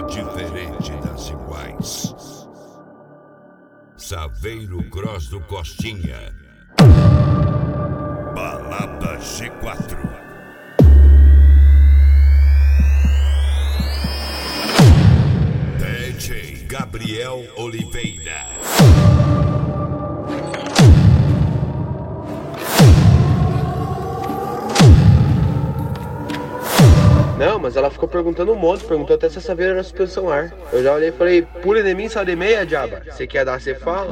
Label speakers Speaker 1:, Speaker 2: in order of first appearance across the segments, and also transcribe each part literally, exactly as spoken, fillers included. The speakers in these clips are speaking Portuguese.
Speaker 1: diferente das iguais. Saveiro Cross do Costinha. Balada G quatro. D J Gabriel Oliveira.
Speaker 2: Não, mas ela ficou perguntando um monte, perguntou até se essa veira era suspensão ar. Eu já olhei e falei, pule de mim, sai de meia, diaba. Você quer dar, você fala.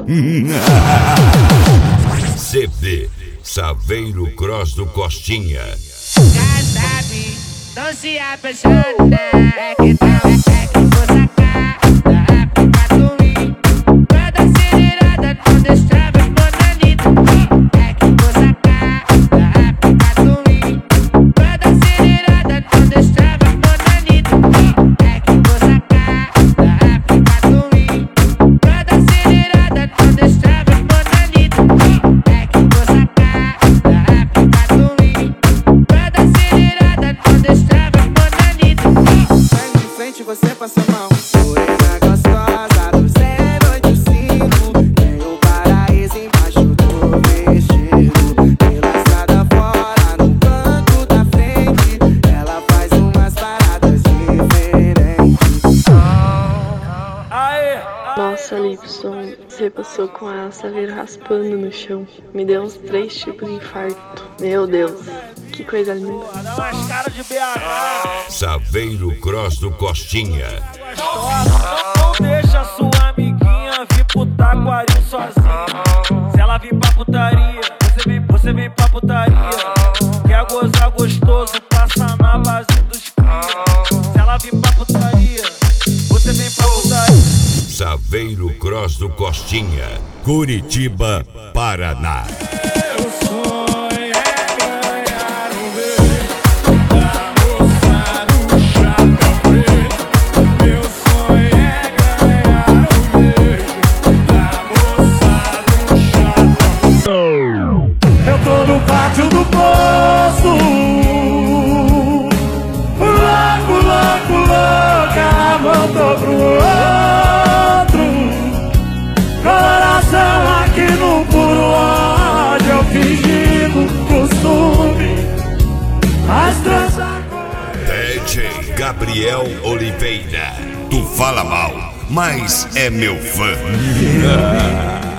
Speaker 1: C D Saveiro Cross do Costinha.
Speaker 3: Já sabe, não se apaixona. É que tal, é que vou sacar da África do Rio. Toda acelerada, não destrava as bonanitas. É que vou sacar da África do Rio. Toda acelerada, não destrava as bonanitas. É que vou sacar da África do Rio. Toda acelerada, não destrava as bonanitas. É que vou sacar da África do Rio. Toda acelerada, não destrava as bonanitas.
Speaker 4: Vai de frente, você passa a mão. Morena gostosa do zero oito cinco. Tem um paraíso embaixo do vestido. Pela estrada fora, no canto da frente. Ela faz umas paradas diferentes.
Speaker 5: Nossa, Lipson, você passou com a Saveiro raspando no chão. Me deu uns três tipos de infarto. Meu Deus, que coisa linda.
Speaker 1: Saveiro Cross do Costinha.
Speaker 6: Não deixa sua amiguinha vir pro taquarinho sozinha. Se ela vir pra putaria, você vem, você vem pra putaria. Quer gozar gostoso, passa na base dos cria. Se ela vir pra putaria, você vem pra putaria.
Speaker 1: Saveiro Cross do Costinha. Curitiba, Paraná.
Speaker 6: Meu sonho é ganhar um beijo da moça do chapéu preto. Meu sonho é ganhar um beijo da moça do chapéu preto. Eu tô no pátio do poço, louco, louco, louca, voltou pro outro. Coração aqui no puro ódio, eu fingindo costume, mas transar com
Speaker 1: D J Gabriel Oliveira. Tu fala mal, mas é meu fã.